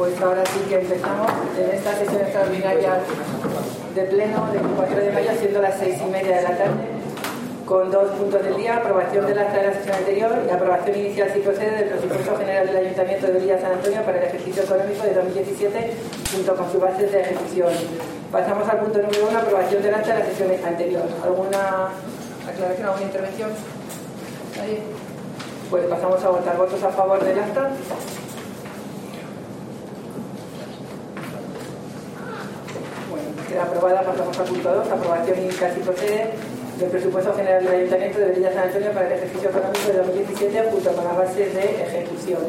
Pues ahora sí que empezamos en esta sesión extraordinaria de pleno del 4 de mayo, siendo las 6:30 de la tarde, con 2 puntos del día: aprobación del acta de la sesión anterior y aprobación inicial, si procede, del presupuesto general del Ayuntamiento de Villa San Antonio para el ejercicio económico de 2017, junto con sus bases de ejecución. Pasamos al punto número 1, aprobación del acta de la sesión anterior. ¿Alguna aclaración, alguna intervención? ¿Nadie? Pues pasamos a votar. ¿Votos a favor del acta? Queda aprobada. Pasamos al punto 2, aprobación inicial, si procede, del presupuesto general del Ayuntamiento de Villa San Antonio para el ejercicio económico de 2017, junto con las bases de ejecución.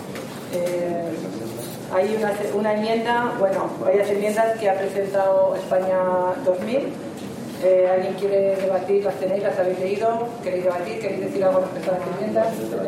Hay una enmienda, bueno, varias enmiendas que ha presentado España 2000. ¿Alguien quiere debatir? ¿Las tenéis? ¿Las habéis leído? ¿Queréis debatir? ¿Queréis decir algo respecto a las enmiendas?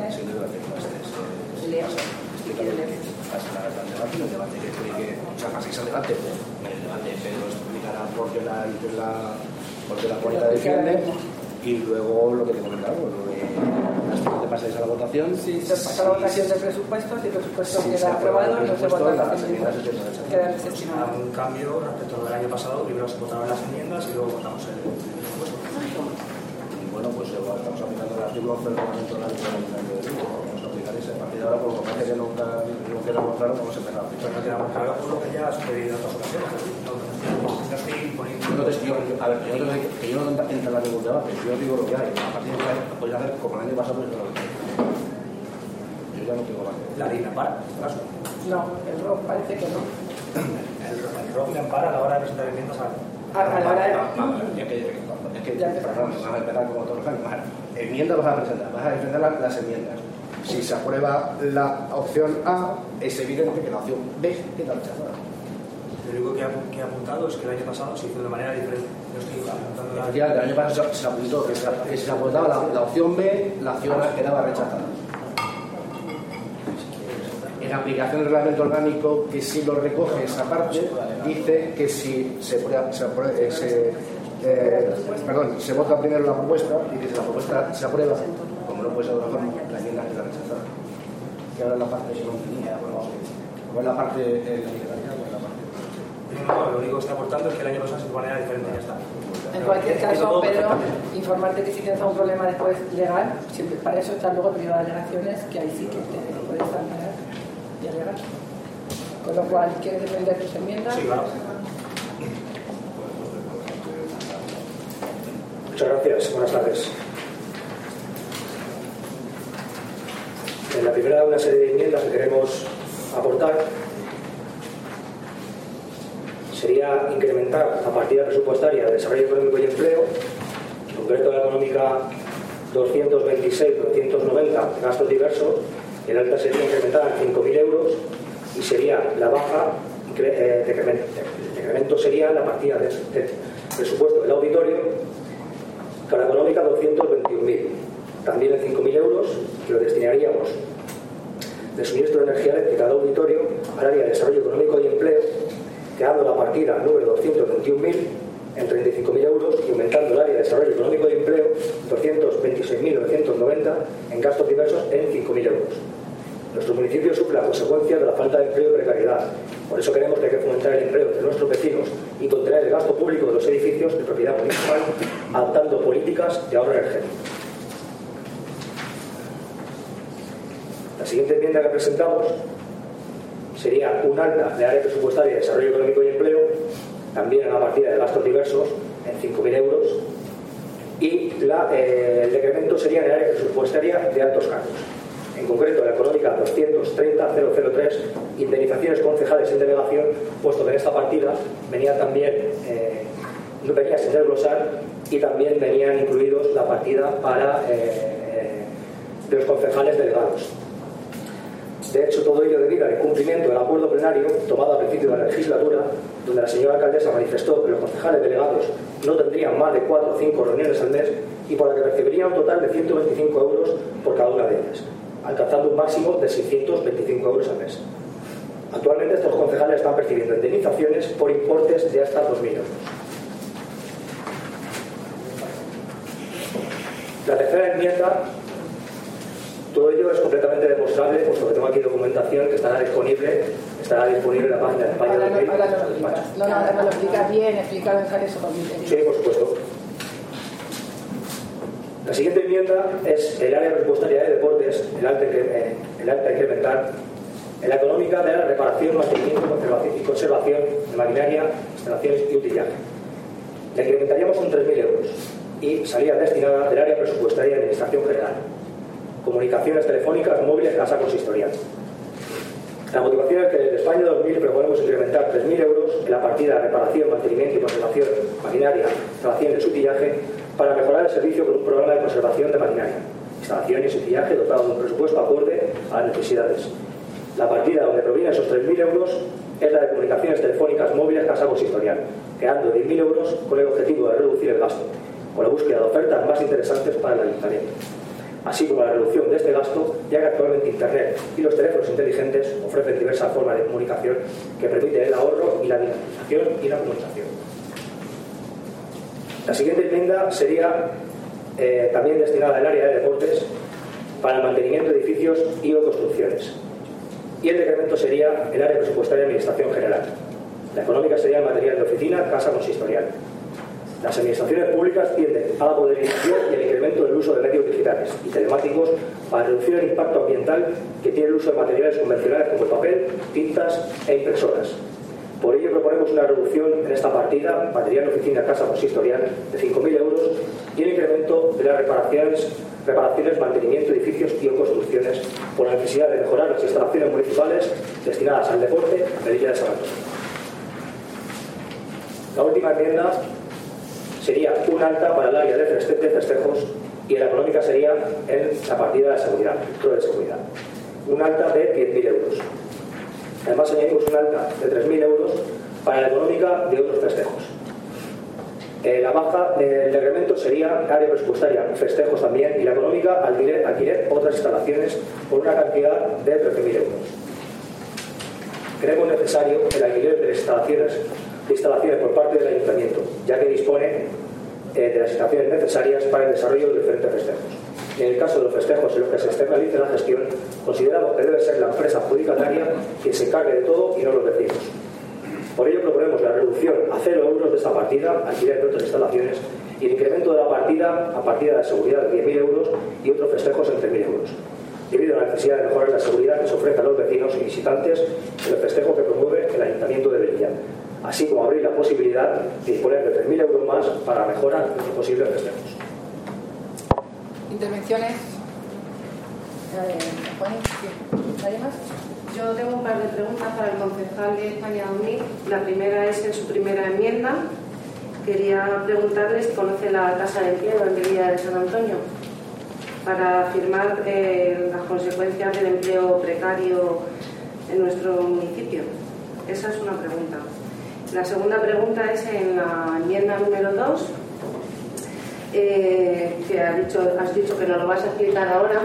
El debate que cree que, o sea, más que es el debate, el debate Pedro explicará por qué la cuenta defiende, y luego lo que te comentaba, hasta que pasáis a la votación. Si se pasa a la votación de presupuestos, si el presupuesto queda aprobado, no se votan las enmiendas. Quedan desestimadas. Un cambio respecto al año pasado, primero se votaron las enmiendas y luego votamos el presupuesto. Y bueno, pues estamos aplicando el artículo del reglamento de la Ayuntamiento de Vigo. Vamos a aplicar ese. A partir de ahora, por lo que parece que no queda muy claro, vamos a empezar a aplicar. No queda muy claro por lo que ya has pedido en otras ocasiones. Que yo no entro en ningún debate, yo digo lo que hay. A partir de ahí, podéis hacer como el año pasado, pues yo ya no tengo más. La ley me ampara, en este caso. No, el ROC parece que no. El ROC me ampara a la hora de presentar enmiendas a la hora de... Es que perdón, vas a empezar como todos los años. Enmiendas vas a presentar, vas a defender las enmiendas. Si se aprueba la opción A, es evidente que la opción B queda rechazada. Lo único que he apuntado es que el año pasado se hizo de manera diferente. Yo estoy apuntando El año pasado se apuntó que si se apuntaba la opción B, la opción A quedaba rechazada. En aplicación del reglamento orgánico, que si lo recoge esa parte, dice que si se vota primero la propuesta y que si la propuesta se aprueba, como no puede ser de otra forma, la enmienda queda rechazada. Que ahora es la parte que no tenía, o es la parte de literalidad o es la parte. No, lo único que está aportando es que el año pasado se hizo de manera diferente, ya está. En cualquier caso, Pedro, informarte que si tienes algún problema después legal, siempre para eso está luego el periodo de alegaciones, que ahí sí que te puedes amparar y alegar. Con lo cual, ¿quieres defender tus enmiendas? Sí, claro. Muchas gracias, buenas tardes. En la primera de una serie de enmiendas que queremos aportar sería incrementar la partida presupuestaria de desarrollo económico y empleo, en concreto la económica 226.290, gastos diversos. El alta sería incrementada en 5.000 euros y sería la baja, el decremento sería la partida de presupuesto del auditorio, que la económica 221.000, también en 5.000 euros, que lo destinaríamos de suministro de energía eléctrica al auditorio al área de desarrollo económico y empleo, quedando la partida número 221.000 en 35.000 euros y aumentando el área de desarrollo económico y empleo 226.990 en gastos diversos en 5.000 euros. Nuestro municipio sufre la consecuencia de la falta de empleo y precariedad. Por eso creemos que hay que fomentar el empleo de nuestros vecinos y contener el gasto público de los edificios de propiedad municipal, adoptando políticas de ahorro energético. La siguiente enmienda que presentamos sería un alta de área presupuestaria de desarrollo económico y empleo, también en la partida de gastos diversos, en 5.000 euros, y el decremento sería en el área presupuestaria de altos cargos. En concreto, la económica 230.003, indemnizaciones concejales en delegación, puesto que en esta partida venía también, no venía sin desglosar, y también venían incluidos la partida para de los concejales delegados. De hecho, todo ello debido al incumplimiento del acuerdo plenario tomado al principio de la legislatura, donde la señora alcaldesa manifestó que los concejales delegados no tendrían más de 4 o 5 reuniones al mes y por la que percibirían un total de 125 euros por cada una de ellas, alcanzando un máximo de 625 euros al mes. Actualmente estos concejales están percibiendo indemnizaciones por importes de hasta 2.000 euros. La tercera enmienda, todo ello es completamente demostrable, puesto que tengo aquí documentación que estará disponible, Estará disponible en la página de España. Ahora no lo explicas. No, ahora no lo explicas bien, explícalo en eso con criterio. Sí, por supuesto. La siguiente enmienda es el área presupuestaria de deportes, el alta a incrementar en la económica de la reparación, mantenimiento y conservación de maquinaria, instalaciones y utillaje. La incrementaríamos con 3.000 euros y salía destinada del área presupuestaria de Administración General. Comunicaciones telefónicas, móviles, casa consistorial. La motivación es que desde España 2000 proponemos incrementar 3.000 euros en la partida de reparación, mantenimiento y conservación de maquinaria, instalaciones y utillaje para mejorar el servicio con un programa de conservación de maquinaria, instalaciones y utillaje dotado de un presupuesto acorde a las necesidades. La partida donde provienen esos 3.000 euros es la de comunicaciones telefónicas, móviles, casa consistorial, creando 10.000 euros con el objetivo de reducir el gasto, con la búsqueda de ofertas más interesantes para el ayuntamiento, así como la reducción de este gasto, ya que actualmente Internet y los teléfonos inteligentes ofrecen diversas formas de comunicación que permiten el ahorro y la dinamización y la comunicación. La siguiente enmienda sería también destinada al área de deportes para el mantenimiento de edificios y o construcciones. Y el decremento sería el área presupuestaria de Administración General. La económica sería el material de oficina, casa consistorial. Las administraciones públicas tienden a la modernización y el incremento del uso de medios digitales y telemáticos para reducir el impacto ambiental que tiene el uso de materiales convencionales como el papel, tintas e impresoras. Por ello proponemos una reducción en esta partida, material de oficina, casa consistorial, de 5.000 euros y el incremento de las reparaciones, mantenimiento de edificios y o construcciones por la necesidad de mejorar las instalaciones municipales destinadas al deporte de Villa de San Antonio. La última enmienda sería un alta para el área de festejos y la económica sería en la partida de seguridad, de seguridad. Un alta de 10.000 euros. Además añadimos un alta de 3.000 euros para la económica de otros festejos. La baja del decremento sería área presupuestaria, festejos también, y la económica alquiler otras instalaciones por una cantidad de 13.000 euros. Creemos necesario el alquiler de instalaciones por parte del ayuntamiento, ya que dispone de las instalaciones necesarias para el desarrollo de diferentes festejos. En el caso de los festejos en los que se externalice la gestión, consideramos que debe ser la empresa adjudicataria quien se encargue de todo y no los vecinos. Por ello proponemos la reducción a 0 euros de esta partida, alquiler de otras instalaciones, y el incremento de la partida de seguridad de 10.000 euros y otros festejos en 3.000 euros, debido a la necesidad de mejorar la seguridad que se ofrece a los vecinos y visitantes en el festejo que promueve el Ayuntamiento de Velilla, así como abrir la posibilidad de disponer de 3.000 euros más para mejorar los posibles festejos. ¿Intervenciones? ¿Nadie más? Yo tengo un par de preguntas para el concejal de España 2000. La primera es en su primera enmienda. Quería preguntarle si conoce la tasa de empleo en Villa de San Antonio para afirmar las consecuencias del empleo precario en nuestro municipio. Esa es una pregunta. La segunda pregunta es en la enmienda número 2, que has dicho que nos lo vas a explicar ahora.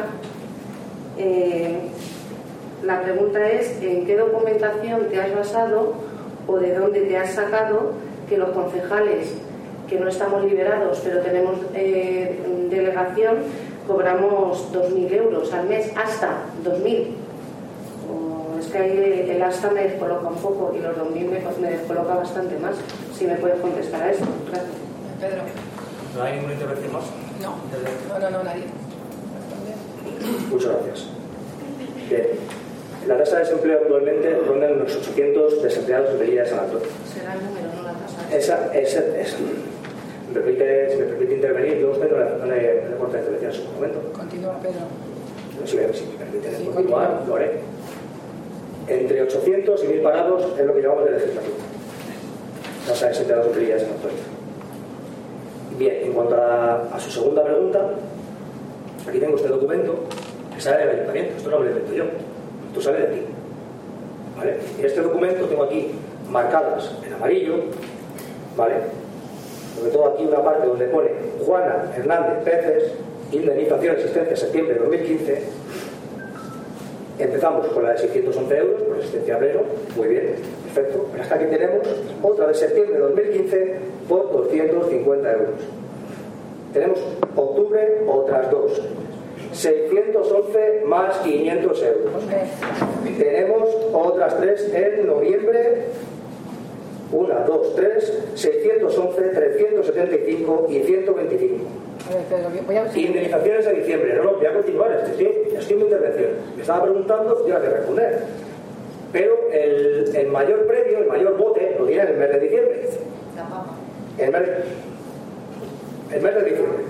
La pregunta es en qué documentación te has basado o de dónde te has sacado que los concejales que no estamos liberados pero tenemos delegación cobramos 2.000 euros al mes, hasta 2.000. Es que ahí el hasta me descoloca un poco y los 2.000 me descoloca bastante más. Si me puedes contestar a eso. Gracias. Pedro. ¿No hay ninguna intervención más? No, nadie. Muchas gracias. Bien. La tasa de desempleo actualmente ronda en unos 800 desempleados en Villa de San Antonio. Será el número, no la tasa. Esa. Si me permite intervenir, yo usted no le corta la intervención en su momento. Continúa, Pedro. Si me permite continuar, lo haré. Entre 800 y 1.000 parados es lo que llevamos de legislatura. Tasa de desempleados en Villa de San Antonio. Bien, en cuanto a su segunda pregunta, aquí tengo este documento que sale del ayuntamiento. Esto no me lo invento yo. Esto sale de aquí, ¿vale? Y este documento tengo aquí marcadas en amarillo, ¿vale? Sobre todo aquí una parte donde pone Juana Hernández Peces, indemnización de asistencia septiembre de 2015. Empezamos con la de 611 euros por asistencia obrero, muy bien, perfecto. Pero hasta aquí tenemos otra de septiembre de 2015 por 250 euros. Tenemos octubre otras dos. 611 más 500 euros. Tenemos otras 3 en noviembre. 1, 2, 3, 611, 375 y 125. Indemnizaciones de diciembre. No, voy a continuar, estoy en mi intervención. Me estaba preguntando, yo la voy a responder. Pero el mayor premio, el mayor bote, lo diré en el mes de diciembre. El mes de diciembre.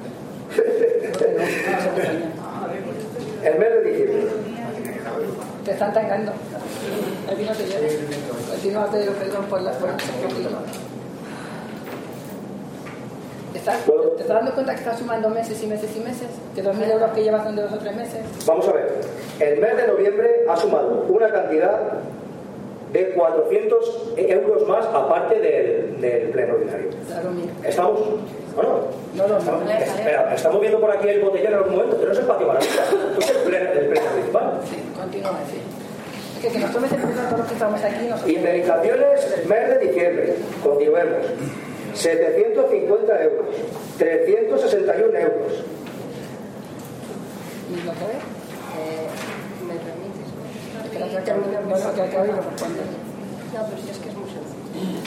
El mes de diciembre. Te están tangando. Aquí no te lleva. Aquí no te perdón por la fuerza. ¿Te estás dando cuenta que estás sumando meses y meses y meses? Que 2.000 euros que llevas son de 2 o 3 meses. Vamos a ver. El mes de noviembre ha sumado una cantidad de 400 euros más aparte del pleno ordinario. Claro, mira. ¿Estamos? ¿O no? No. Espera, estamos viendo por aquí el botellón en algún momento, pero no es el patio maravilla. Es el pleno principal. Sí, continúa, sí. Es que nos tomes en cuenta todos los que estamos aquí. Indemnizaciones, mes de diciembre. Continuemos. 750 euros. 361 euros. ¿Y lo que ves? ¿Me permites? Espera, que acabe y lo responde. No, pero si es que es muy sencillo.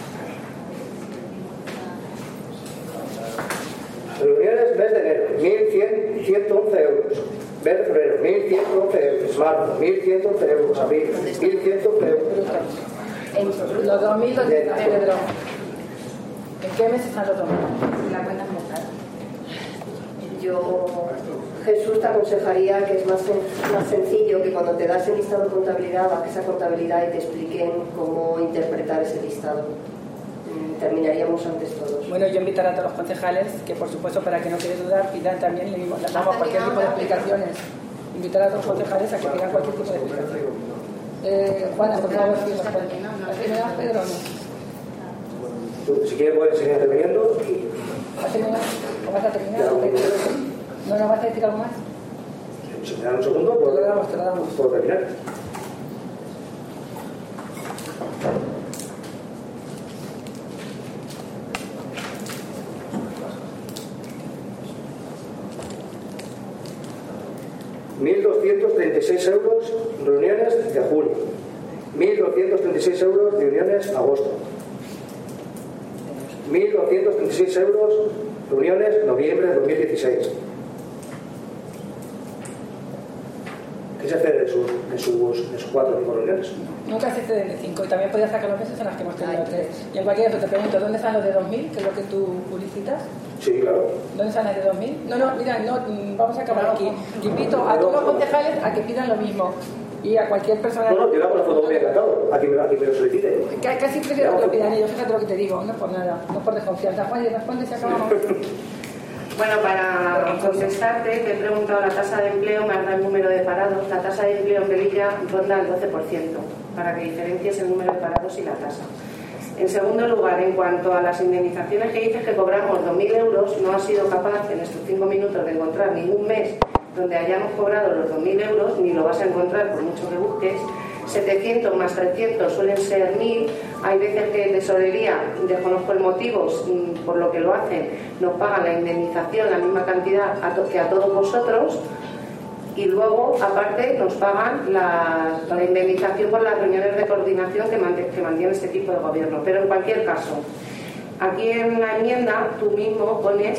Reuniones, mes de enero, 1.111 euros. Mes de febrero, 1.111 euros. Marzo, 1.111 euros. Abril, 1.111 euros. Los 2.000 los tiene Pedro. ¿En qué mes están los 2.000? La cuenta como tal. Yo, Jesús, te aconsejaría que es más sencillo que cuando te das el listado de contabilidad, bajes a contabilidad y te expliquen cómo interpretar ese listado. Terminaríamos antes todos. Bueno, yo invitaré a todos los concejales que, por supuesto, para que no quede dudar, pidan también cualquier tipo de explicaciones. Invitar a todos los concejales a que pidan cualquier tipo de explicación. Juana, por favor, si nos puede. ¿Terminado, Pedro, no? Si quieres puedes seguir interviniendo. ¿Has terminado? ¿O vas a terminar? ¿No vas a decir algo más? Si me dan un segundo, Te lo damos. puedo terminar. €1.236 reuniones de julio, 1.236 euros reuniones agosto, 1.236 euros reuniones noviembre de 2016. ¿Qué se hace de sus 4 o 5 reuniones? Nunca se exceden de 5 y también podías sacar los meses en las que hemos tenido 3. Y en cualquier caso te pregunto, ¿dónde están los de 2.000? Que es lo que tú publicitas. Sí, claro. ¿Dónde están los de 2.000? No, mira, vamos a acabar aquí. Invito a todos los concejales a que pidan lo mismo. Y a cualquier persona... No, yo le hago la foto muy encantado. Aquí me lo solicite. Casi prefiero que lo pidan ellos, fíjate lo que te digo. No por nada, no por desconfianza. Juan, y responde si acabamos. Bueno, para contestarte, te he preguntado la tasa de empleo, me has dado el número de parados. La tasa de empleo en Melilla ronda el 12%, para que diferencies el número de parados y la tasa. En segundo lugar, en cuanto a las indemnizaciones que dices que cobramos 2.000 euros, no has sido capaz en estos 5 minutos de encontrar ningún mes donde hayamos cobrado los 2.000 euros, ni lo vas a encontrar por mucho que busques. 700 más 300 suelen ser 1.000. Hay veces que en tesorería, desconozco el motivo por lo que lo hacen, nos pagan la indemnización, la misma cantidad que a todos vosotros, y luego aparte nos pagan la indemnización por las reuniones de coordinación que mantiene este tipo de gobierno. Pero en cualquier caso, aquí en la enmienda tú mismo pones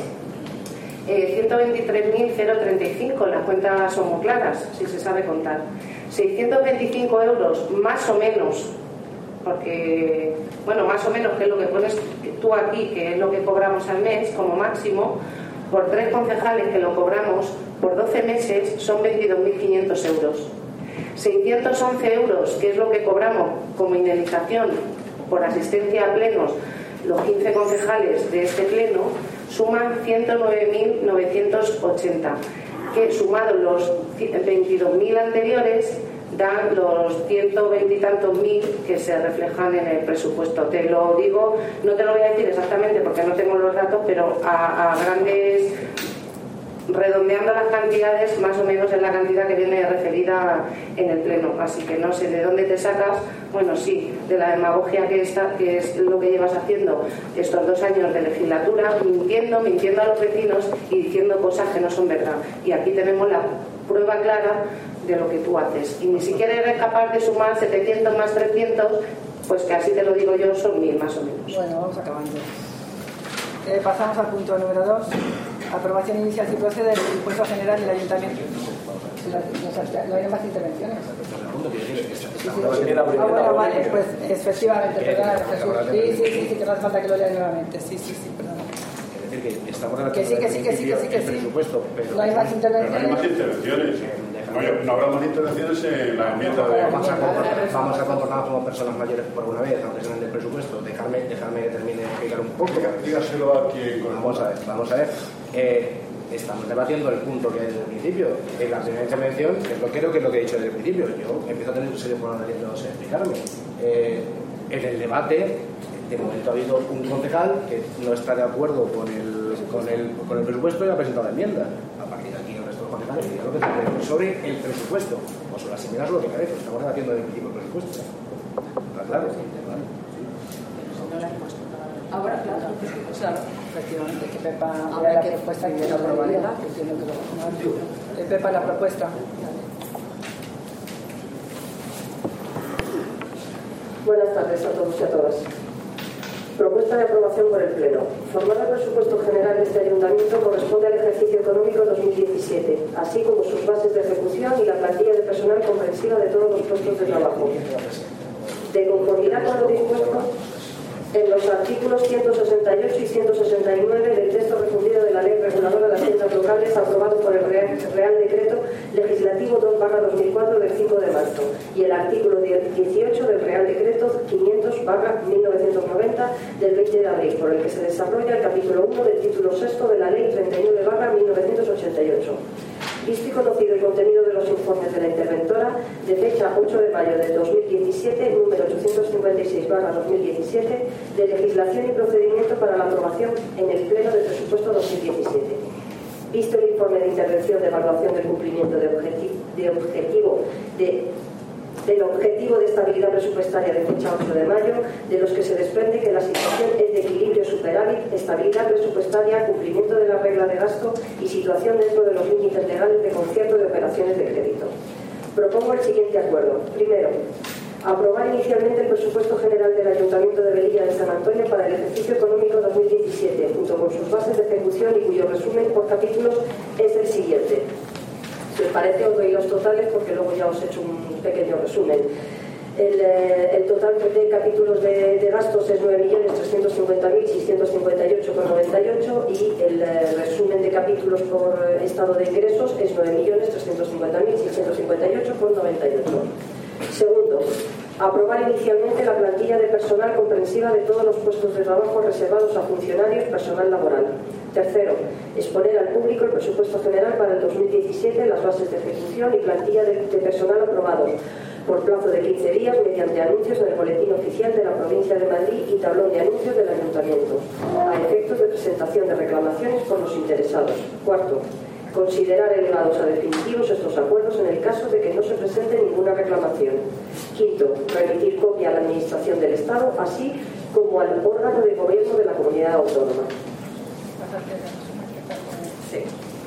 123.035, las cuentas son muy claras, si se sabe contar. 625 euros más o menos, porque, bueno, más o menos que es lo que pones tú aquí, que es lo que cobramos al mes como máximo, por 3 concejales que lo cobramos por 12 meses son 22.500 euros. 611 euros, que es lo que cobramos como indemnización por asistencia a plenos los 15 concejales de este pleno, suman 109.980, que sumados los 22.000 anteriores dan los 120 y tantos mil que se reflejan en el presupuesto. Te lo digo, no te lo voy a decir exactamente porque no tengo los datos, pero a grandes redondeando las cantidades, más o menos es la cantidad que viene referida en el pleno. Así que no sé de dónde te sacas, bueno, sí, de la demagogia que es lo que llevas haciendo estos 2 años de legislatura, mintiendo a los vecinos y diciendo cosas que no son verdad. Y aquí tenemos la prueba clara de lo que tú haces. Y ni siquiera eres capaz de sumar 700 más 300, pues que así te lo digo yo, son 1000 más o menos. Bueno, vamos acabando. Pasamos al punto número 2. Aprobación inicial si procede del presupuesto general del Ayuntamiento. ¿No hay más intervenciones? Bueno, vale, pues efectivamente, perdona, Jesús. Sí, que no hace falta que lo lea nuevamente. Sí, perdona. Es decir, que estamos que sí. presupuesto, pero no hay más intervenciones. No hay más intervenciones. No habrá más intervenciones en la enmienda de... Vamos a comportarnos como personas mayores por una vez, aunque sean del presupuesto. Dejarme que termine de explicar un poco. Dígaselo a quien... Vamos a ver. Estamos debatiendo el punto que hay desde el principio. En la primera intervención, creo que es lo que he dicho desde el principio. Yo empiezo a tener un serio problema de no sé explicarme. En el debate, de momento ha habido un concejal que no está de acuerdo con el presupuesto y ha presentado la enmienda. A partir de aquí, el resto de los concejales dirán lo que tengan sobre el presupuesto o sobre asimilar lo que parece. Estamos debatiendo desde el principio el presupuesto. ¿Está claro? Ahora, claro. Efectivamente, que Pepa Ahora la que propuesta que la no probabilidad. entiendo que lo Pepa la propuesta. Buenas tardes a todos y a todas. Propuesta de aprobación por el Pleno. Formar el presupuesto general de este Ayuntamiento corresponde al ejercicio económico 2017, así como sus bases de ejecución y la plantilla de personal comprensiva de todos los puestos de trabajo. De conformidad con lo dispuesto en los artículos 168 y 169 del texto refundido de la Ley Reguladora de Haciendas Locales aprobado por el Real Decreto Legislativo 2/2004 del 5 de marzo y el artículo 18 del Real Decreto 500/1990 del 20 de abril, por el que se desarrolla el capítulo 1 del título 6 de la Ley 39/1988. Visto y conocido el contenido de los informes de la interventora de fecha 8 de mayo del 2017, número 856/2017, de legislación y procedimiento para la aprobación en el Pleno del Presupuesto 2017. Visto el informe de intervención de evaluación del cumplimiento del objetivo de estabilidad presupuestaria de fecha 8 de mayo, de los que se desprende que la situación es de equilibrio superávit, estabilidad presupuestaria, cumplimiento de la regla de gasto y situación dentro de los límites legales de concierto de operaciones de crédito. Propongo el siguiente acuerdo. Primero, aprobar inicialmente el presupuesto general del Ayuntamiento de Velilla de San Antonio para el ejercicio económico 2017, junto con sus bases de ejecución y cuyo resumen por capítulos es el siguiente. Si os parece, os doy los totales porque luego ya os he hecho un pequeño resumen. El total de capítulos de gastos es 9.350.658,98 y el resumen de capítulos por estado de ingresos es 9.350.658,98. Segundo, aprobar inicialmente la plantilla de personal comprensiva de todos los puestos de trabajo reservados a funcionarios, personal laboral. Tercero, exponer al público el presupuesto general para el 2017, las bases de ejecución y plantilla de personal aprobados por plazo de 15 días mediante anuncios en el Boletín Oficial de la Provincia de Madrid y tablón de anuncios del Ayuntamiento, a efectos de presentación de reclamaciones por los interesados. Cuarto, considerar elevados a definitivos estos acuerdos en el caso de que no se presente ninguna reclamación. Quinto, remitir copia a la Administración del Estado, así como al órgano de gobierno de la comunidad autónoma. Sí.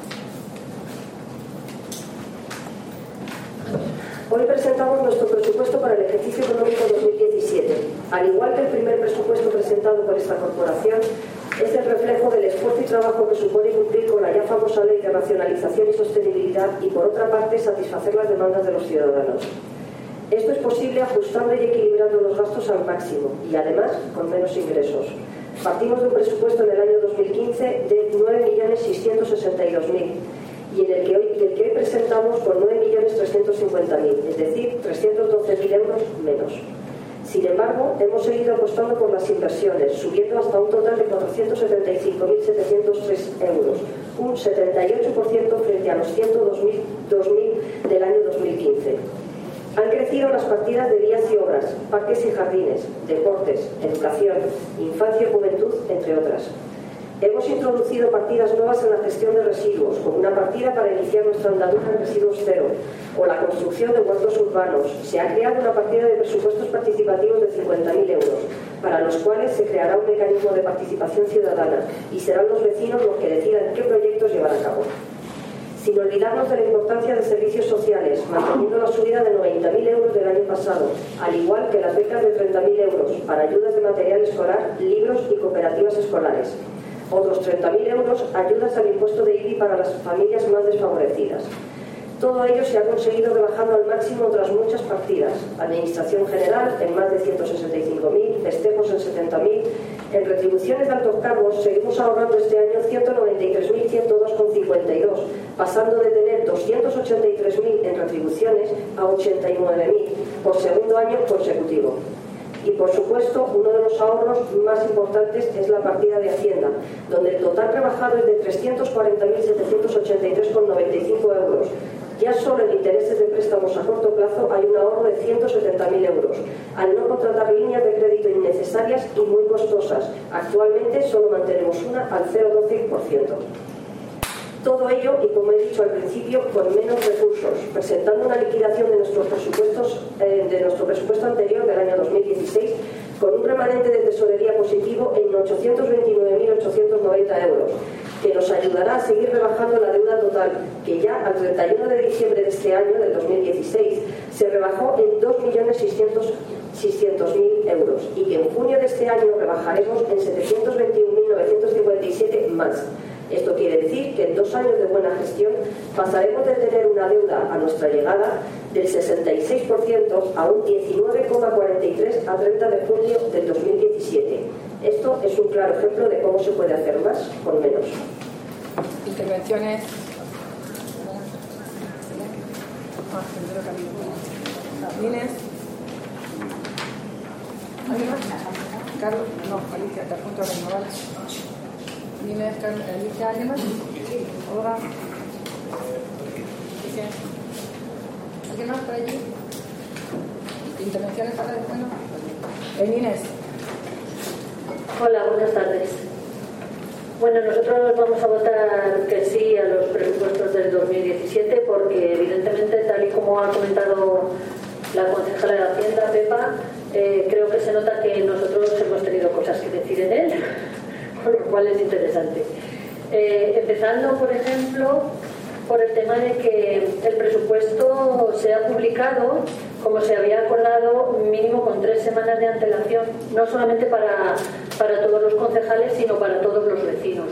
Hoy presentamos nuestro presupuesto para el ejercicio económico 2017. Al igual que el primer presupuesto presentado por esta corporación, es el reflejo del esfuerzo y trabajo que supone cumplir con la ya famosa Ley de Racionalización y Sostenibilidad y, por otra parte, satisfacer las demandas de los ciudadanos. Esto es posible ajustando y equilibrando los gastos al máximo y, además, con menos ingresos. Partimos de un presupuesto en el año 2015 de 9.662.000 y el que hoy presentamos con 9.350.000, es decir, 312.000 euros menos. Sin embargo, hemos seguido apostando por las inversiones, subiendo hasta un total de 475.703 euros, un 78% frente a los 102.000 del año 2015. Han crecido las partidas de vías y obras, parques y jardines, deportes, educación, infancia y juventud, entre otras. Hemos introducido partidas nuevas en la gestión de residuos, como una partida para iniciar nuestra andadura en residuos cero, o la construcción de huertos urbanos. Se ha creado una partida de presupuestos participativos de 50.000 euros, para los cuales se creará un mecanismo de participación ciudadana y serán los vecinos los que decidan qué proyectos llevar a cabo. Sin olvidarnos de la importancia de servicios sociales, manteniendo la subida de 90.000 euros del año pasado, al igual que las becas de 30.000 euros para ayudas de material escolar, libros y cooperativas escolares. Otros 30.000 euros ayudas al impuesto de IBI para las familias más desfavorecidas. Todo ello se ha conseguido rebajando al máximo otras muchas partidas. Administración general en más de 165.000, festejos en 70.000. En retribuciones de altos cargos seguimos ahorrando este año 193.102,52, pasando de tener 283.000 en retribuciones a 89.000 por segundo año consecutivo. Y por supuesto, uno de los ahorros más importantes es la partida de Hacienda, donde el total rebajado es de 340.783,95 euros. Ya solo en intereses de préstamos a corto plazo hay un ahorro de 170.000 euros, al no contratar líneas de crédito innecesarias y muy costosas. Actualmente solo mantenemos una al 0,12%. Todo ello, y como he dicho al principio, con menos recursos, presentando una liquidación de nuestro presupuesto anterior del año 2016, con un remanente de tesorería positivo en 829.890 euros, que nos ayudará a seguir rebajando la deuda total, que ya al 31 de diciembre de este año, del 2016, se rebajó en 2.600.000 euros, y que en junio de este año rebajaremos en 721.957 más. Esto quiere decir que en 2 años de buena gestión pasaremos de tener una deuda a nuestra llegada del 66% a un 19,43% a 30 de junio del 2017. Esto es un claro ejemplo de cómo se puede hacer más con menos. Intervenciones. Inés. Carlos, no, Alicia, te apunto ahora mismo, ¿vale? Inés, Alicia, ¿alguien más? Olga. ¿Alguien más por allí? ¿Intervenciones para después? Inés. Hola, buenas tardes. Bueno, nosotros vamos a votar que sí a los presupuestos del 2017 porque evidentemente, tal y como ha comentado la concejala de Hacienda, Pepa, creo que se nota que nosotros hemos tenido cosas que decir en él, con lo cual es interesante. Empezando, por ejemplo, por el tema de que el presupuesto se ha publicado, como se había acordado, mínimo con 3 semanas de antelación, no solamente para todos los concejales, sino para todos los vecinos.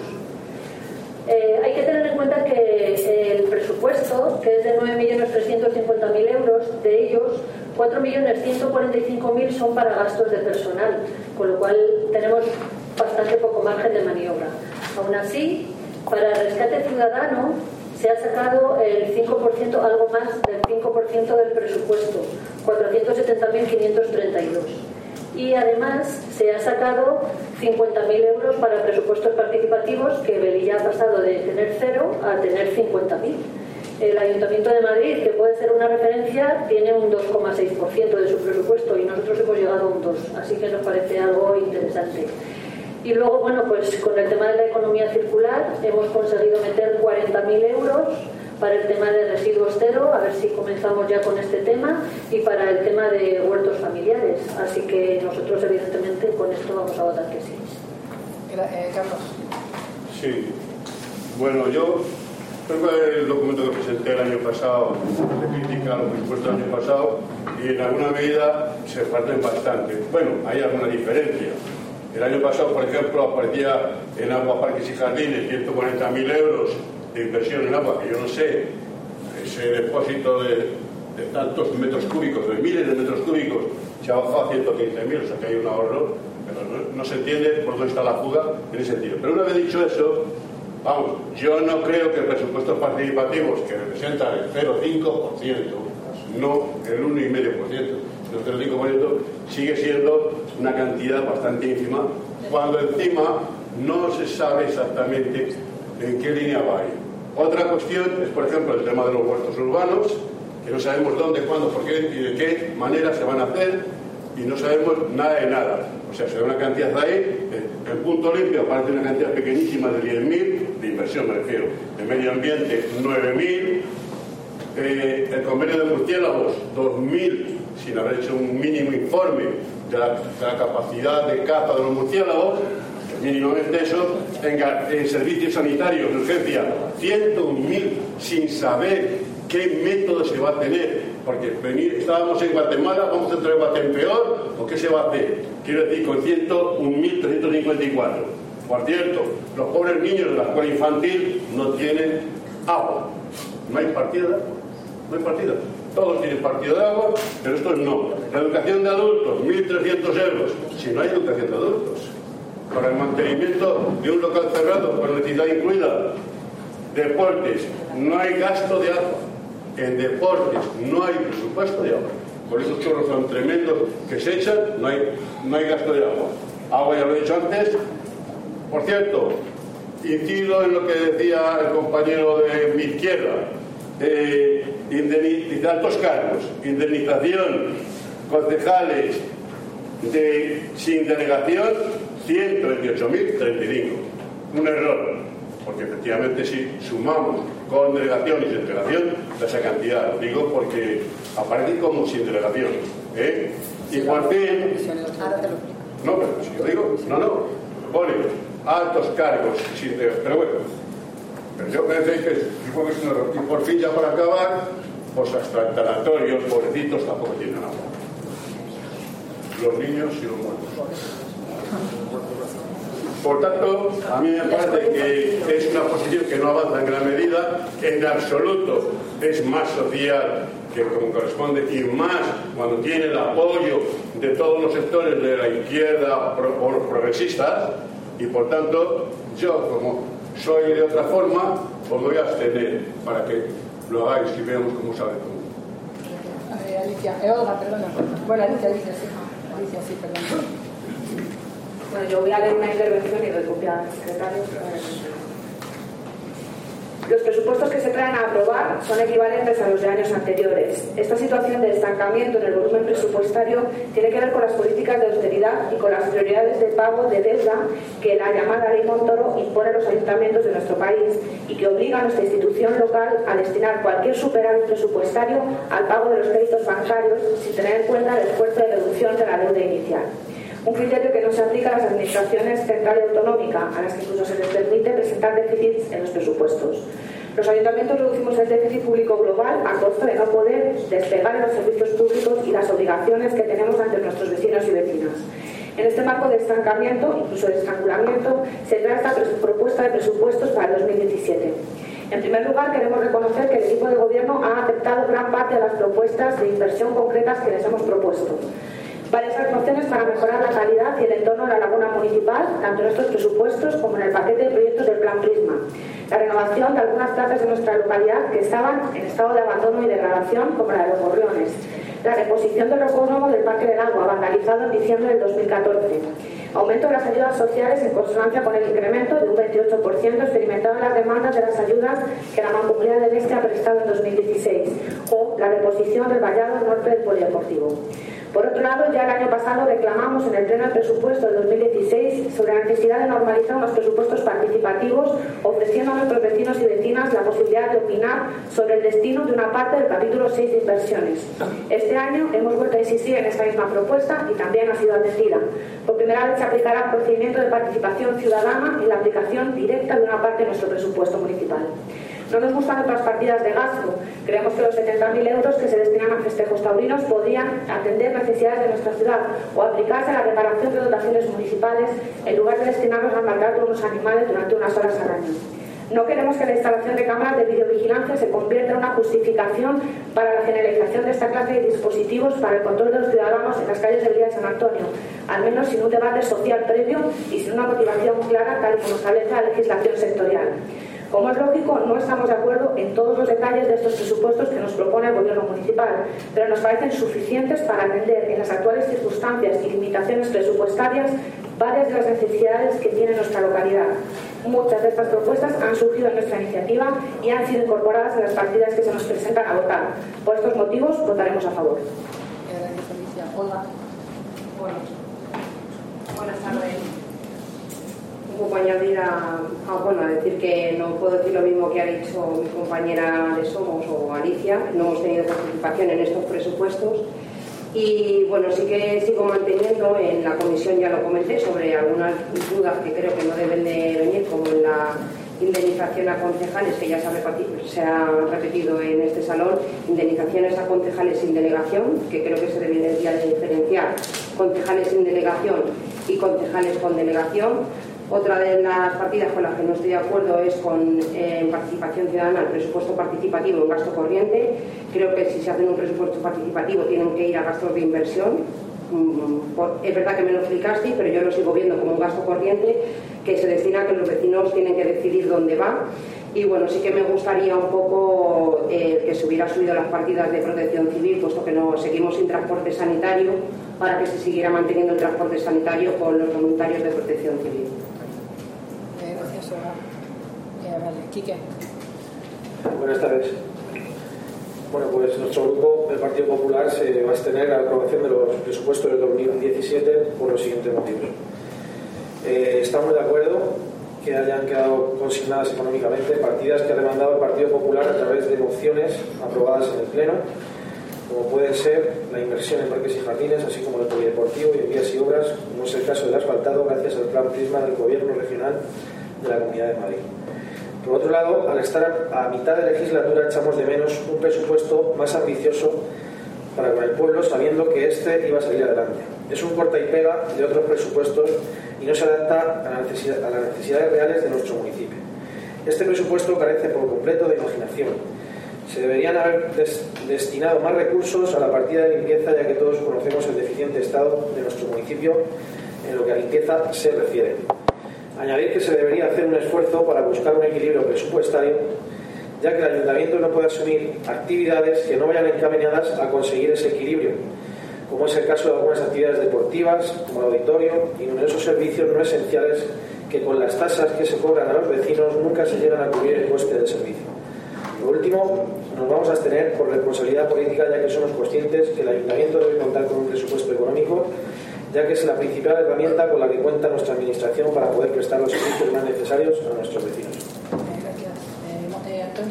Hay que tener en cuenta que el presupuesto, que es de 9.350.000 euros, de ellos 4.145.000 son para gastos de personal, con lo cual tenemos bastante poco margen de maniobra. Aún así, para el rescate ciudadano se ha sacado el 5%, algo más del 5% del presupuesto, 470.532. Y además se ha sacado 50.000 euros para presupuestos participativos, que Belilla ha pasado de tener 0 a tener 50.000. El Ayuntamiento de Madrid, que puede ser una referencia, tiene un 2,6% de su presupuesto y nosotros hemos llegado a un 2%, así que nos parece algo interesante. Y luego, bueno, pues con el tema de la economía circular hemos conseguido meter 40.000 euros para el tema de residuos cero, a ver si comenzamos ya con este tema, y para el tema de huertos familiares. Así que nosotros, evidentemente, con esto vamos a votar que sí. Carlos. Sí. Bueno, yo tengo el documento que presenté el año pasado, de crítica a los presupuestos del año pasado, y en alguna medida se parten bastante. Bueno, hay alguna diferencia. El año pasado, por ejemplo, aparecía en Agua, Parques y Jardines 140.000 euros de inversión en agua, que yo no sé, ese depósito de tantos metros cúbicos, de miles de metros cúbicos, se ha bajado a 115.000, o sea que hay un ahorro, pero no se entiende por dónde está la fuga en ese sentido. Pero una vez dicho eso, vamos, yo no creo que presupuestos participativos que representan el 0,5%, no el 1,5%, el 0,5% sigue siendo una cantidad bastante ínfima, cuando encima no se sabe exactamente en qué línea va a ir. Otra cuestión es, por ejemplo, el tema de los huertos urbanos, que no sabemos dónde, cuándo, por qué y de qué manera se van a hacer, y no sabemos nada de nada. O sea, se da una cantidad ahí, en punto limpio aparece una cantidad pequeñísima de 10.000, de inversión me refiero, de medio ambiente 9.000, el convenio de murciélagos 2.000, sin haber hecho un mínimo informe de la capacidad de caza de los murciélagos, mínimamente eso, en servicios sanitarios de urgencia 101.000, sin saber qué método se va a tener, porque estábamos en Guatemala, vamos a entrar en Guatemala peor, o qué se va a hacer, quiero decir, con 101.354. Por cierto, los pobres niños de la escuela infantil no tienen agua, no hay partida, todos tienen partido de agua, pero estos no. La educación de adultos, 1.300 euros, si no hay educación de adultos, para el mantenimiento de un local cerrado con electricidad incluida. Deportes, no hay gasto de agua. En deportes no hay presupuesto de agua. Por esos chorros tan tremendos que se echan, no hay gasto de agua. Agua ya lo he dicho antes. Por cierto, incido en lo que decía el compañero de mi izquierda. Altos cargos, indemnización, concejales sin delegación, 128.035. Un error, porque efectivamente si sumamos con delegación y sin delegación esa cantidad, lo digo porque aparece como sin delegación, y por fin no, pero si yo digo, pone altos cargos sin delegación, pero bueno, pero yo pensé que es un error. Y por fin, ya para acabar, pues hasta tanatorios, pobrecitos, tampoco tienen agua. Los niños y los muertos. Por tanto, a mí me parece que es una posición que no avanza en gran medida, en absoluto es más social que como corresponde, y más cuando tiene el apoyo de todos los sectores de la izquierda o los progresistas, y por tanto, yo como soy de otra forma, os voy a abstener para que lo hagáis y veamos cómo sale todo. Alicia, Olga, perdona. Bueno, Alicia, sí, perdón. Bueno, yo voy a leer una intervención y doy copia al secretario. Los presupuestos que se traen a aprobar son equivalentes a los de años anteriores. Esta situación de estancamiento en el volumen presupuestario tiene que ver con las políticas de austeridad y con las prioridades de pago de deuda que la llamada Ley Montoro impone a los ayuntamientos de nuestro país y que obliga a nuestra institución local a destinar cualquier superávit presupuestario al pago de los créditos bancarios sin tener en cuenta el esfuerzo de reducción de la deuda inicial. Un criterio que no se aplica a las administraciones central y autonómica, a las que incluso se les permite presentar déficits en los presupuestos. Los ayuntamientos reducimos el déficit público global a costa de no poder despegar en los servicios públicos y las obligaciones que tenemos ante nuestros vecinos y vecinas. En este marco de estancamiento, incluso de estrangulamiento, se trae esta propuesta de presupuestos para el 2017. En primer lugar, queremos reconocer que el equipo de gobierno ha aceptado gran parte de las propuestas de inversión concretas que les hemos propuesto. Varias actuaciones para mejorar la calidad y el entorno de la laguna municipal, tanto en estos presupuestos como en el paquete de proyectos del Plan Prisma. La renovación de algunas plazas de nuestra localidad que estaban en estado de abandono y degradación, como la de los Gorriones. La reposición del rocódromo del Parque del Agua, vandalizado en diciembre del 2014. Aumento de las ayudas sociales en consonancia con el incremento de un 28% experimentado en las demandas de las ayudas que la Mancomunidad del Este ha prestado en 2016. O la reposición del vallado norte del polideportivo. Por otro lado, ya el año pasado reclamamos en el Pleno de Presupuesto de 2016 sobre la necesidad de normalizar unos presupuestos participativos, ofreciendo a nuestros vecinos y vecinas la posibilidad de opinar sobre el destino de una parte del capítulo 6 de inversiones. Este año hemos vuelto a insistir en esta misma propuesta y también ha sido atendida. Por primera vez se aplicará el procedimiento de participación ciudadana en la aplicación directa de una parte de nuestro presupuesto municipal. No nos gustan otras partidas de gasto. Creemos que los 70.000 euros que se destinan a festejos taurinos podrían atender necesidades de nuestra ciudad o aplicarse a la reparación de dotaciones municipales en lugar de destinarlos a maltrato de unos animales durante unas horas al año. No queremos que la instalación de cámaras de videovigilancia se convierta en una justificación para la generalización de esta clase de dispositivos para el control de los ciudadanos en las calles de Villa de San Antonio, al menos sin un debate social previo y sin una motivación clara tal y como establece la legislación sectorial. Como es lógico, no estamos de acuerdo en todos los detalles de estos presupuestos que nos propone el Gobierno municipal, pero nos parecen suficientes para atender en las actuales circunstancias y limitaciones presupuestarias varias de las necesidades que tiene nuestra localidad. Muchas de estas propuestas han surgido en nuestra iniciativa y han sido incorporadas en las partidas que se nos presentan a votar. Por estos motivos, votaremos a favor. Buenas tardes. Un poco añadir a decir que no puedo decir lo mismo que ha dicho mi compañera de Somos o Alicia. No hemos tenido participación en estos presupuestos. Y bueno, sí que sigo manteniendo, en la comisión ya lo comenté, sobre algunas dudas que creo que no deben de venir, como en la indemnización a concejales, que ya se ha repetido en este salón, indemnizaciones a concejales sin delegación, que creo que se debería de diferenciar concejales sin delegación y concejales con delegación. Otra de las partidas con las que no estoy de acuerdo es con participación ciudadana, el presupuesto participativo en gasto corriente. Creo que si se hace un presupuesto participativo tienen que ir a gastos de inversión. Es verdad que me lo explicaste, pero yo lo sigo viendo como un gasto corriente que se destina a que los vecinos tienen que decidir dónde va. Y bueno, sí que me gustaría un poco que se hubiera subido las partidas de protección civil, puesto que no seguimos sin transporte sanitario, para que se siguiera manteniendo el transporte sanitario con los voluntarios de protección civil. Gracias, Olga. Vale, Quique. Buenas tardes. Bueno, pues nuestro grupo, el Partido Popular, se va a abstener a la aprobación de los presupuestos del 2017 por los siguientes motivos. Estamos de acuerdo que hayan quedado consignadas económicamente partidas que ha demandado el Partido Popular a través de mociones aprobadas en el Pleno, como puede ser la inversión en parques y jardines, así como el polideportivo y en vías y obras, como es el caso del asfaltado, gracias al plan Prisma del Gobierno Regional de la Comunidad de Madrid. Por otro lado, al estar a mitad de legislatura, echamos de menos un presupuesto más ambicioso para con el pueblo, sabiendo que este iba a salir adelante. Es un corta y pega de otros presupuestos y no se adapta a las necesidades reales de nuestro municipio. Este presupuesto carece por completo de imaginación. Se deberían haber destinado más recursos a la partida de limpieza, ya que todos conocemos el deficiente estado de nuestro municipio en lo que a limpieza se refiere. Añadir que se debería hacer un esfuerzo para buscar un equilibrio presupuestario, ya que el ayuntamiento no puede asumir actividades que no vayan encaminadas a conseguir ese equilibrio, como es el caso de algunas actividades deportivas, como el auditorio y numerosos servicios no esenciales que con las tasas que se cobran a los vecinos nunca se llegan a cubrir el coste del servicio. Por último, nos vamos a abstener por responsabilidad política, ya que somos conscientes que el ayuntamiento debe contar con un presupuesto económico, ya que es la principal herramienta con la que cuenta nuestra administración para poder prestar los servicios más necesarios a nuestros vecinos. Gracias. Antonio.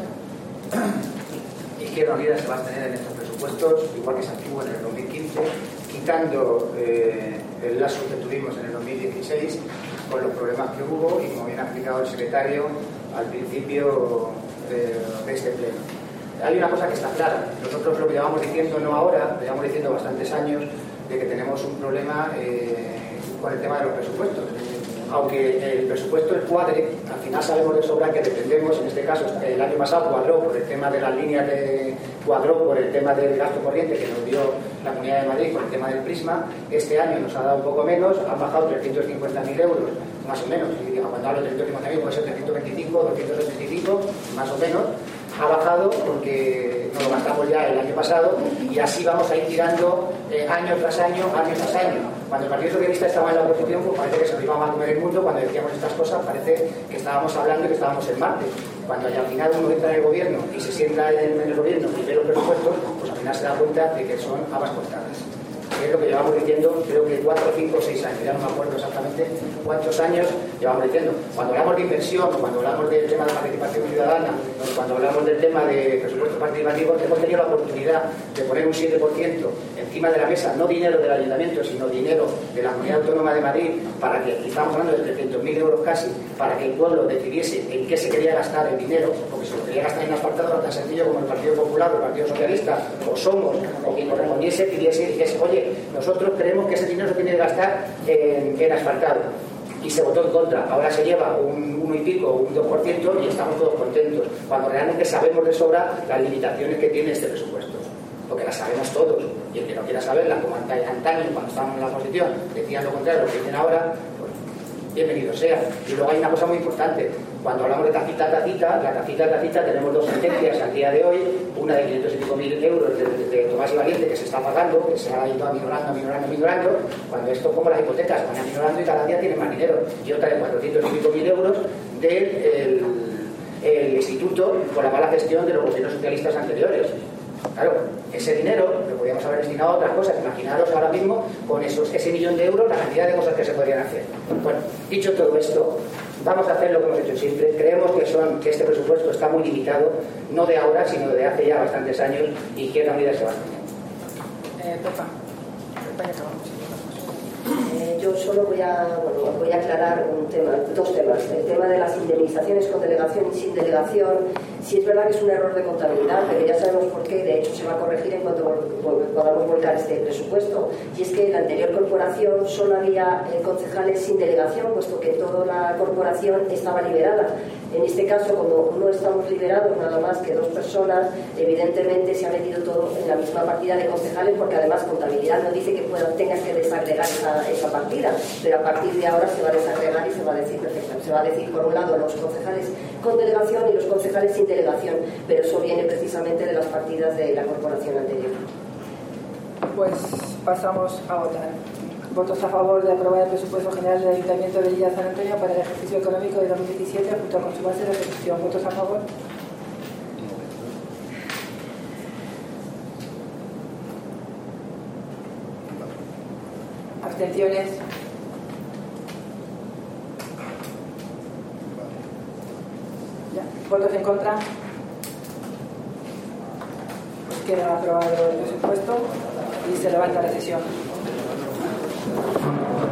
Izquierda Unida se va a abstener en estos presupuestos, igual que se abstuvo en el 2015, quitando el lazo que tuvimos en el 2016 con los problemas que hubo y, como bien ha explicado el secretario al principio de este pleno. Hay una cosa que está clara. Nosotros lo que llevamos diciendo, no ahora, lo llevamos diciendo bastantes años, de que tenemos un problema con el tema de los presupuestos. Aunque el presupuesto el cuadre, al final sabemos de sobra que dependemos, en este caso el año pasado cuadró por el tema de las líneas cuadró por el tema del gasto corriente que nos dio la Comunidad de Madrid con el tema del Prisma. Este año nos ha dado un poco menos, han bajado 350.000 euros, más o menos, y cuando hablo de 350.000 puede ser 325, 275, más o menos. Ha bajado porque nos lo gastamos ya el año pasado y así vamos a ir tirando año tras año, año tras año. Cuando el Partido Socialista estaba en la oposición, pues parece que se nos iba a comer el mundo. Cuando decíamos estas cosas, parece que estábamos hablando y que estábamos en Marte. Cuando ya al final uno entra en el gobierno y se sienta en el gobierno y ve los presupuestos, pues al final se da cuenta de que son habas cortadas. Es lo que llevamos diciendo, creo que 4, 5, 6 años, ya no me acuerdo exactamente cuántos años llevamos diciendo. Cuando hablamos de inversión, cuando hablamos del tema de participación ciudadana, cuando hablamos del tema de presupuesto participativo, hemos tenido la oportunidad de poner un 7% encima de la mesa, no dinero del ayuntamiento, sino dinero de la Comunidad Autónoma de Madrid, para que, estamos hablando de 300.000 euros casi, para que el pueblo decidiese en qué se quería gastar el dinero, porque se lo quería gastar en asfaltado tan sencillo como el Partido Popular o el Partido Socialista, o Somos, o quien correspondiese, dijese, oye, nosotros creemos que ese dinero se tiene que gastar en asfaltado. Y se votó en contra. Ahora se lleva un 1 y pico, un 2% y estamos todos contentos, cuando realmente sabemos de sobra las limitaciones que tiene este presupuesto. Porque las sabemos todos. Y el que no quiera saberlas, como antaño, cuando estábamos en la oposición, decían lo contrario, lo que dicen ahora, pues bienvenido sea. Y luego hay una cosa muy importante. Cuando hablamos de tacita, tenemos 2 sentencias al día de hoy, una de 500 y pico mil euros de Tomás y Valiente, que se está pagando, que se ha ido aminorando, cuando esto, como las hipotecas, van aminorando y cada día tienen más dinero, y otra de 400 y pico mil euros del instituto por la mala gestión de los gobiernos socialistas anteriores. Claro, ese dinero lo podríamos haber destinado a otras cosas. Imaginaros ahora mismo con ese $1 millón la cantidad de cosas que se podrían hacer. Bueno, dicho todo esto, vamos a hacer lo que hemos hecho siempre. Creemos que este presupuesto está muy limitado, no de ahora, sino de hace ya bastantes años, y Izquierda Unida se va a hacer. Yo solo voy a aclarar dos temas. El tema de las indemnizaciones con delegación y sin delegación. Sí es verdad que es un error de contabilidad, pero ya sabemos por qué, de hecho se va a corregir en cuanto podamos volcar este presupuesto. Y es que en la anterior corporación solo había concejales sin delegación, puesto que toda la corporación estaba liberada. En este caso, como no estamos liberados nada más que 2 personas, evidentemente se ha metido todo en la misma partida de concejales, porque además contabilidad no dice que tengas que desagregar esa partida, pero a partir de ahora se va a desagregar y se va a decir perfectamente. Se va a decir por un lado los concejales con delegación y los concejales sin delegación, pero eso viene precisamente de las partidas de la corporación anterior. Pues pasamos a votar. Votos a favor de aprobar el presupuesto general del Ayuntamiento de Villa San Antonio para el ejercicio económico de 2017 junto con su base de ejecución. ¿Votos a favor? ¿Abstenciones? Ya. ¿Votos en contra? Pues queda aprobado el presupuesto y se levanta la sesión.